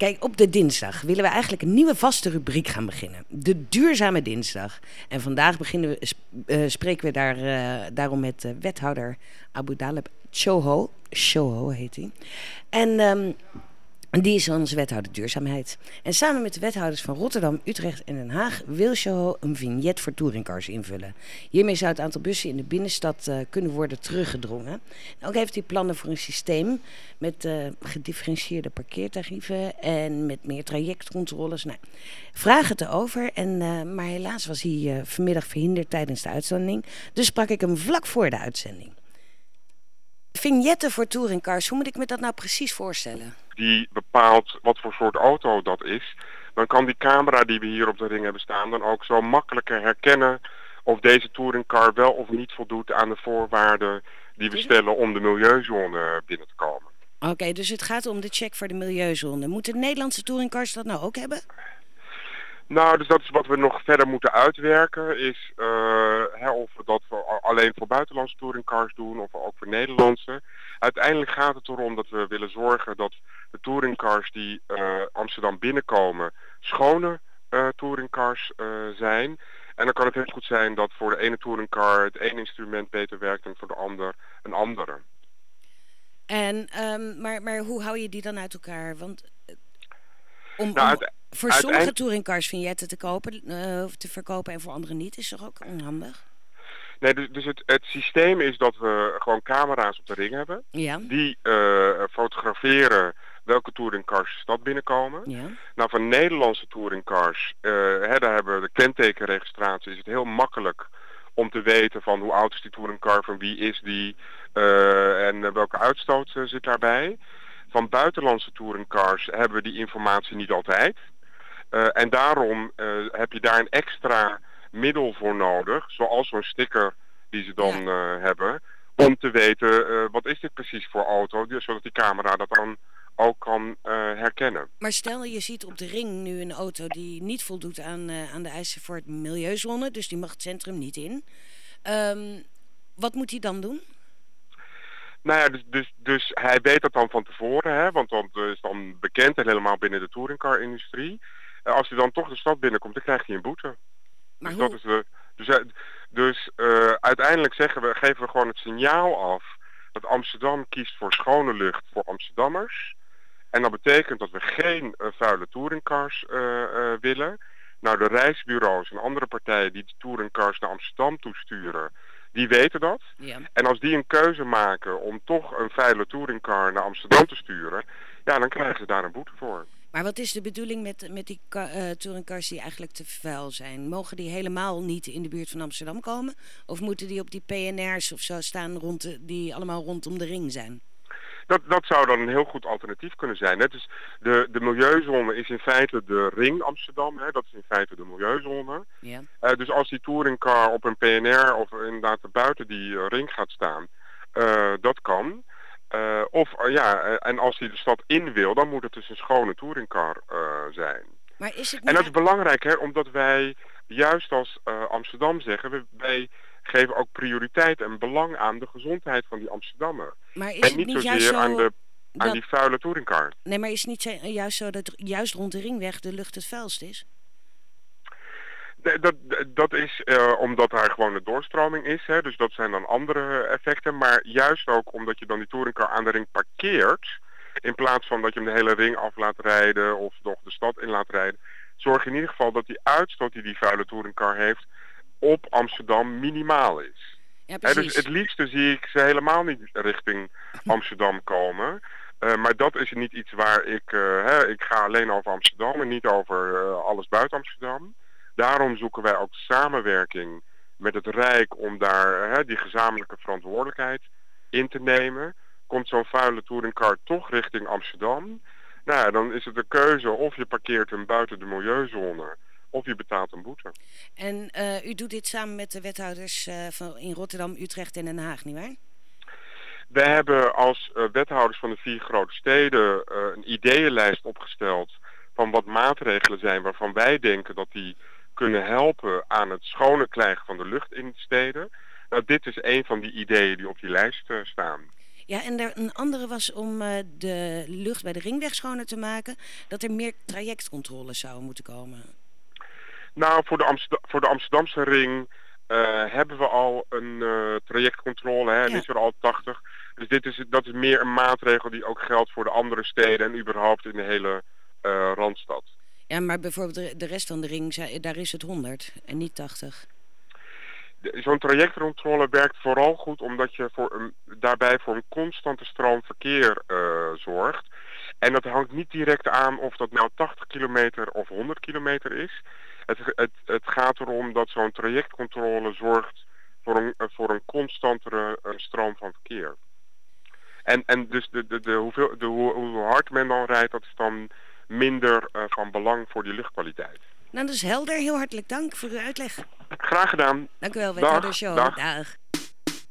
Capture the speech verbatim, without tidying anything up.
Kijk, op de dinsdag willen we eigenlijk een nieuwe vaste rubriek gaan beginnen. De duurzame dinsdag. En vandaag beginnen we, sp- uh, spreken we daar, uh, daarom met uh, wethouder Abu Daleb Choho. Choho heet hij. En um, die is onze wethouder duurzaamheid. En samen met de wethouders van Rotterdam, Utrecht en Den Haag wil Choho een vignet voor touringcars invullen. Hiermee zou het aantal bussen in de binnenstad uh, kunnen worden teruggedrongen. En ook heeft hij plannen voor een systeem met uh, gedifferentieerde parkeertarieven en met meer trajectcontroles. Nou, vraag het erover, en, uh, maar helaas was hij uh, vanmiddag verhinderd tijdens de uitzending. Dus sprak ik hem vlak voor de uitzending. Vignetten voor touringcars, hoe moet ik me dat nou precies voorstellen? Die bepaalt wat voor soort auto dat is, dan kan die camera die we hier op de ring hebben staan dan ook zo makkelijker herkennen of deze touringcar wel of niet voldoet aan de voorwaarden die we stellen om de milieuzone binnen te komen. Oké, okay, dus het gaat om de check voor de milieuzone. Moeten Nederlandse touringcars dat nou ook hebben? Nou, dus dat is wat we nog verder moeten uitwerken, is uh, hè, of we dat voor, alleen voor buitenlandse touringcars doen of ook voor Nederlandse. Uiteindelijk gaat het erom dat we willen zorgen dat de touringcars die uh, Amsterdam binnenkomen schone uh, touringcars uh, zijn. En dan kan het heel goed zijn dat voor de ene touringcar het ene instrument beter werkt dan voor de ander een andere. En, um, maar, maar hoe hou je die dan uit elkaar? Want om... Nou, om... het, Voor sommige touringcars vignetten te kopen, uh, te verkopen en voor anderen niet, is toch ook onhandig? Nee, dus, dus het, het systeem is dat we gewoon camera's op de ring hebben. Ja. Die uh, fotograferen welke touringcars de stad binnenkomen. Ja. Nou, van Nederlandse touringcars, uh, hè, daar hebben we de kentekenregistratie. Is het heel makkelijk om te weten van hoe oud is die touringcar, van wie is die uh, en uh, welke uitstoot uh, zit daarbij. Van buitenlandse touringcars hebben we die informatie niet altijd. Uh, en daarom uh, heb je daar een extra middel voor nodig, zoals zo'n sticker die ze dan ja. uh, hebben, om te weten uh, wat is dit precies voor auto, dus zodat die camera dat dan ook kan uh, herkennen. Maar stel je ziet op de ring nu een auto die niet voldoet aan, uh, aan de eisen voor het milieuzone, dus die mag het centrum niet in. Um, wat moet hij dan doen? Nou ja, dus, dus, dus hij weet dat dan van tevoren, hè, want dat is dan bekend en helemaal binnen de touringcar-industrie. Uh, als hij dan toch de stad binnenkomt, dan krijgt hij een boete. Maar dus hoe? dat is de, dus dus uh, uiteindelijk zeggen we, geven we gewoon het signaal af dat Amsterdam kiest voor schone lucht voor Amsterdammers. En dat betekent dat we geen uh, vuile touringcars uh, uh, willen. Nou, de reisbureaus en andere partijen die de touringcars naar Amsterdam toesturen, die weten dat. Ja. En als die een keuze maken om toch een vuile touringcar naar Amsterdam te sturen, ja, dan krijgen ze daar een boete voor. Maar wat is de bedoeling met, met die uh, touringcars die eigenlijk te vuil zijn? Mogen die helemaal niet in de buurt van Amsterdam komen? Of moeten die op die P N R's of zo staan rond de, die allemaal rondom de ring zijn? Dat, dat zou dan een heel goed alternatief kunnen zijn. Hè? Dus de, de milieuzone is in feite de ring Amsterdam. Hè? Dat is in feite de milieuzone. Ja. Uh, dus als die touringcar op een P N R of inderdaad buiten die uh, ring gaat staan, uh, dat kan. Uh, of uh, ja, uh, en als hij de stad in wil, dan moet het dus een schone touringcar uh, zijn. Maar is het niet... En dat is belangrijk, hè, omdat wij juist als uh, Amsterdam zeggen, we, wij geven ook prioriteit en belang aan de gezondheid van die Amsterdammer. Maar is en het niet, niet zozeer juist zo aan, de, aan dat... die vuile touringcar. Nee, maar is het niet juist zo dat juist rond de ringweg de lucht het vuilst is? Nee, dat, dat is uh, omdat daar gewoon de doorstroming is, hè, dus dat zijn dan andere effecten. Maar juist ook omdat je dan die touringcar aan de ring parkeert, in plaats van dat je hem de hele ring af laat rijden of nog de stad in laat rijden, zorg je in ieder geval dat die uitstoot die die vuile touringcar heeft op Amsterdam minimaal is. Ja, precies. Hè, dus het liefste zie ik ze helemaal niet richting Amsterdam komen. Uh, maar dat is niet iets waar ik, uh, hè, ik ga alleen over Amsterdam en niet over uh, alles buiten Amsterdam. Daarom zoeken wij ook samenwerking met het Rijk om daar hè, die gezamenlijke verantwoordelijkheid in te nemen. Komt zo'n vuile touringcar toch richting Amsterdam, nou ja, dan is het de keuze of je parkeert hem buiten de milieuzone of je betaalt een boete. En uh, u doet dit samen met de wethouders uh, van in Rotterdam, Utrecht en Den Haag, nietwaar? We hebben als uh, wethouders van de vier grote steden uh, een ideeënlijst opgesteld van wat maatregelen zijn waarvan wij denken dat die kunnen helpen aan het schone krijgen van de lucht in de steden. Nou, dit is een van die ideeën die op die lijst uh, staan. Ja, en er, een andere was om uh, de lucht bij de ringweg schoner te maken. Dat er meer trajectcontroles zouden moeten komen. Nou, voor de, Amsterdam, voor de Amsterdamse ring uh, hebben we al een uh, trajectcontrole. Hè, en Ja. is er al tachtig. Dus dit is, dat is meer een maatregel die ook geldt voor de andere steden en überhaupt in de hele uh, Randstad. Ja, maar bijvoorbeeld de, de rest van de ring, daar is het honderd en niet tachtig. Zo'n trajectcontrole werkt vooral goed omdat je voor een, daarbij voor een constante stroom verkeer uh, zorgt. En dat hangt niet direct aan of dat nou tachtig kilometer of honderd kilometer is. Het, het, het gaat erom dat zo'n trajectcontrole zorgt voor een, voor een constantere uh, stroom van verkeer. En, en dus de, de, de, hoeveel, de, hoe, hoe hard men dan rijdt, dat is dan minder uh, van belang voor die luchtkwaliteit. Nou, dat is helder. Heel hartelijk dank voor uw uitleg. Graag gedaan. Dank u wel, wethouder Show. Dag. Dag.